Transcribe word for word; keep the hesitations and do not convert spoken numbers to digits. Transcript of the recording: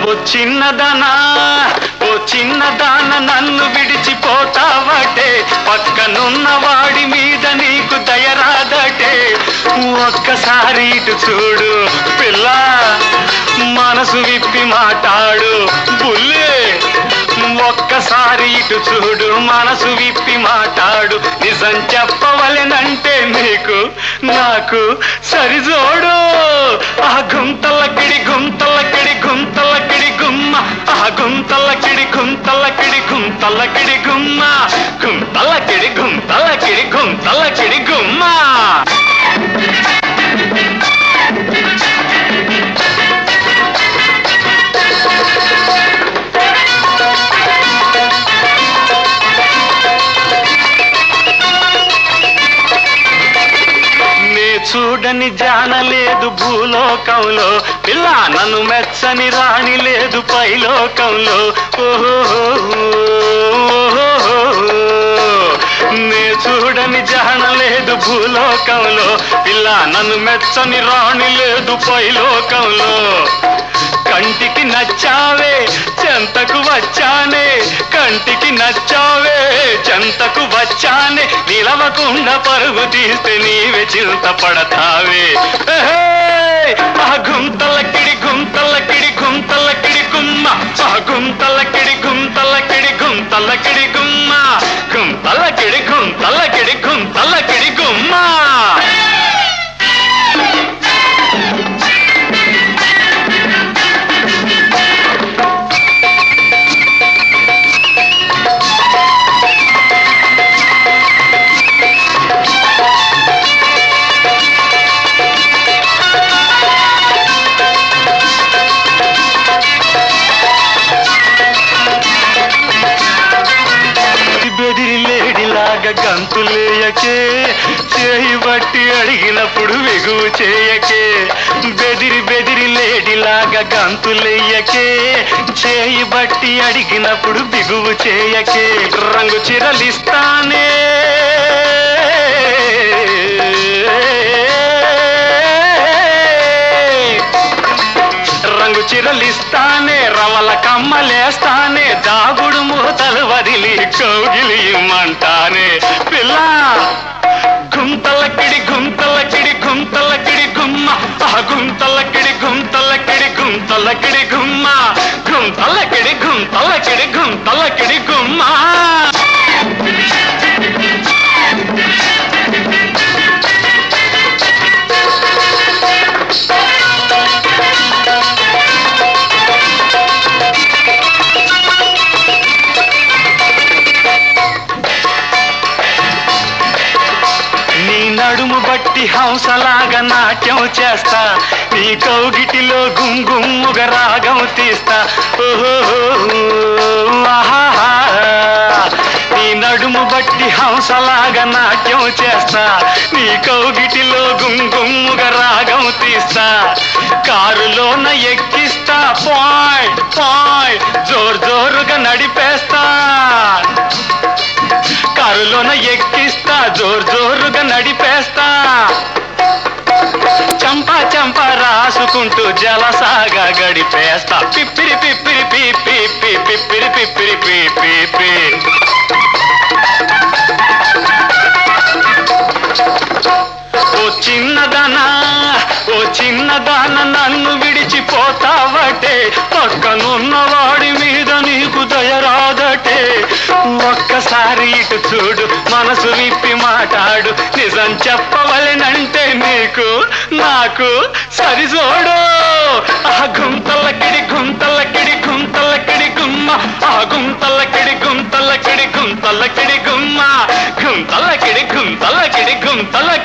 ఓ చిన్నదానా ఓ చిన్నదాన నన్ను విడిచిపోతావటే, పక్కనున్న వాడి మీద నీకు దయరాదటే. ఒక్కసారి ఇటు చూడు పిల్ల, మనసు విప్పి మాట్లాడు బుల్లే. ఒక్కసారి ఇటు చూడు మనసు విప్పి మాట్లాడు, నిజం చెప్పవలెనంటే నీకు నాకు సరిజోడు. ఆ గుంతలకిడి గుంతలకిడి గుంతలకిడి గుమ్మ, ఆ గుంతలకిడి గుంతలకిడి గుంతలకిడి గుమ్మ, గుంతలకిడి గుంతలకిడి గుంతలకిడి గుమ్మ. చూడని జానలేదు భూలోకంలో, పిల్ల నన్ను మెచ్చని రాణి లేదు పైలోకంలో. ఓహో నే చూడని జానలేదు భూలోకంలో, పిల్ల నన్ను మెచ్చని రాణి లేదు పైలోకంలో. కంటికి నచ్చావే చెంతకు వచ్చానే, కంటికి నచ్చావే చెంతకు వచ్చానే, నిలవకుండా పరుగు తీస్తే నీవే చింత పడతావే. ఆ గుంతలకిడి గుంతలకిడి గుంతలకిడి గుమ్మ, ఆ గుంతలకిడి గుంతలకిడి గుంతలకిడి గుమ్మ, గుంతలకిడి గుంతలకిడి గుంతలకిడి గుమ్మ. గంతులేయకే, చేయి బట్టి అడిగినప్పుడు వెగువు చేయకే. బెదిరి బెదిరి లేడిలాగా గంతులేయకే, చేయి బట్టి అడిగినప్పుడు బిగువు చేయకే. రంగు చిరలిస్తానే రంగు చిరలిస్తానే, రవల కమ్మలేస్తానే, దాగుడు మూతలు వదిలి కౌగిలి ఇమ్మంటానే. పిల్ల గుంతలకిడి గుంతలకిడి గుంతలకిడి గుమ్మ, ఆ గుంతలకిడి గుంతలకిడి గుంతలకిడి గుమ్మ, గుంతలకిడి గుంతలకిడి గుంతలకిడి గుమ్మ. నడుము బట్టి హంసలాగా నాట్యం చేస్తా, నీ కౌగిటిలో గుంగుమ్ముగ రాగం తీస్తా. ఓహో ఆహా, నీ నడుము బట్టి హంసలాగా నాట్యం చేస్తా, నీ కౌగిటిలో గుంగుమ్ముగ రాగం తీస్తా. కారులోన ఎక్కిస్తా పాయ్ పాయ్, జోరు జోరుగా నడిపేస్తా. కారులోన ఎక్కిస్తా జోరు జోరుగా నడిపేస్తా. చంపా చంపా రాసుకుంటూ జలసాగా గడిపేస్తా. పిప్పిరి పిప్పిరి పీ పీ పిప్పిరి పిప్పిరి పీ పీ. ఓ చిన్నదానా ఓ చిన్నదాన నన్ను విడిచిపోతావటే, పక్కనున్న వాడి మీద నీకు దయరాదటే. ఒక్కసారి ఇటు చూడు మనసు విప్పి మాట్లాడు, నిజం చెప్పవలెనంటే నీకు నాకు సరిజోడు. ఆ గుంతలకిడి గుంతలకిడి గుంతలకిడి గుమ్మ, ఆ గుంతలకిడి గుంతలకిడి గుంతలకిడి గుమ్మ, గుంతలకిడి గుంతలకిడి గుంతల